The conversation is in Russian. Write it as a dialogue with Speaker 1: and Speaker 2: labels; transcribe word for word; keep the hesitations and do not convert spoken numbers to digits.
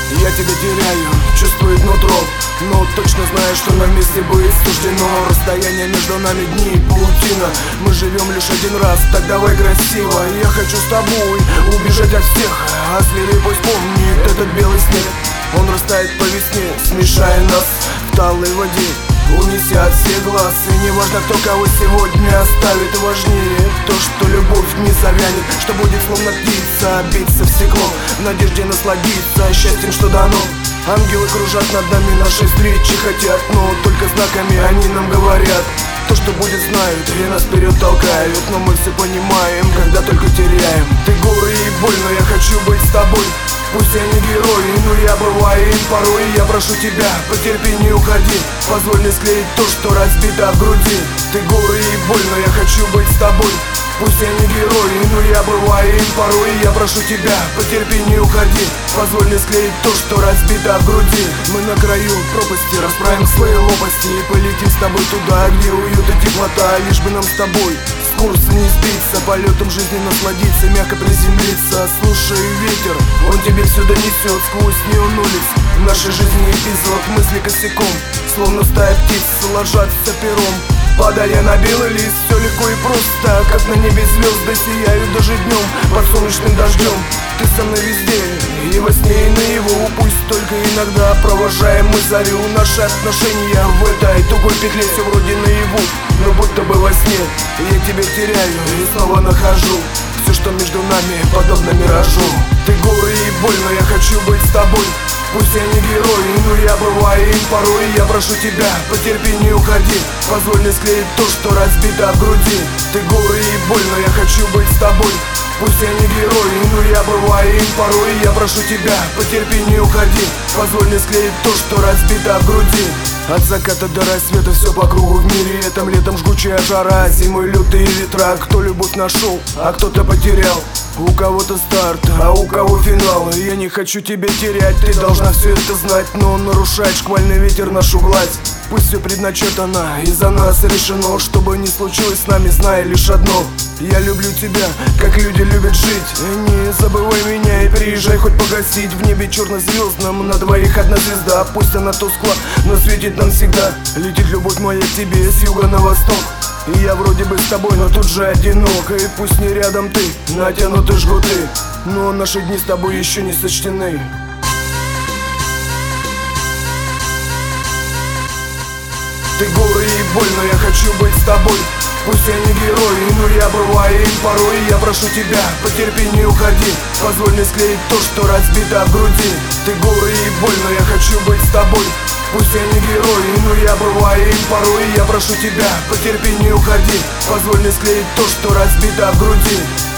Speaker 1: Я тебя теряю, чувствует нутро, но точно знаю, что нам вместе быть суждено. Расстояние между нами дни, паутина. Мы живем лишь один раз, так давай красиво. Я хочу с тобой убежать от всех, а зверей пусть помнит этот белый снег. Он растает по весне, смешая нас в талой воде, унеся от всех глаз. И не важно, кто кого сегодня оставит, важнее то, что любовь не завянет, что будет словно птица биться в стекло, в надежде насладиться счастьем, что дано. Ангелы кружат над нами, наши встречи хотят, но только знаками они нам говорят. То, что будет, знают и нас вперед толкают, но мы все понимаем, когда только теряем. Ты горе и боль, но я хочу быть с тобой. Пусть я не герой, но я бываю им порой. Я прошу тебя, потерпи, не уходи. Позволь мне склеить то, что разбито в груди. Ты горе и боль, но я хочу быть с тобой. Пусть я не герой, но я бываю им порой. Я прошу тебя, потерпи, не уходи. Позволь мне склеить то, что разбито в груди. Мы на краю пропасти, расправим свои лопасти и полетим с тобой туда, где уют и теплота. Лишь бы нам с тобой с курса не сбиться, полетом жизни насладиться, мягко приземлиться. Слушай ветер, он тебе все донесет сквозь неон улиц. В нашей жизни эпизод, мысли косяком, словно стая птиц ложатся пером. Падая на белый лист, все легко и просто, как на небе звезды сияют даже днем под солнечным дождем. Ты со мной везде, и во сне, и наяву. Пусть только иногда провожаем мы зарю. Наши отношения в этой тугой петле все вроде наяву, но будто бы во сне. Я тебя теряю и снова нахожу. Все, что между нами, подобно миражу. Ты горе и боль, но я хочу быть с тобой. Пусть я не герой, но я бываю им порой. Я прошу тебя, потерпи, не уходи. Позволь мне склеить то, что разбито в груди. Ты горе и боль, но я хочу быть с тобой. Пусть я не герой, но я бываю им порой. Я прошу тебя, потерпи, не уходи. Позволь мне склеить то, что разбито в груди. От заката до рассвета все по кругу в мире этом. Летом жгучая жара, зимой лютые ветра. Кто любовь нашел, а кто-то потерял. У кого-то старт, а у кого финал. Я не хочу тебя терять, ты должна все это знать. Но он нарушает шквальный ветер нашу гладь. Пусть все предначертано и за нас решено. Что бы ни случилось с нами, знай лишь одно: я люблю тебя, как люди любят жить. Не забывай меня и приезжай хоть погасить. В небе черно-звездном на двоих одна звезда. Пусть она тускла, но светит нам всегда. Летит любовь моя к тебе с юга на восток. И я вроде бы с тобой, но тут же одинок. И пусть не рядом ты, натянуты жгуты, но наши дни с тобой еще не сочтены. Ты горе и боль, но я хочу быть с тобой. Пусть я не герой, но я бываю им порой. Я прошу тебя, потерпи, не уходи. Позволь мне склеить то, что разбито в груди. Ты горе и боль, но я хочу быть с тобой. Пусть я не герой, но я бываю им порой. Я прошу тебя, потерпи, не уходи. Позволь мне склеить то, что разбито в груди.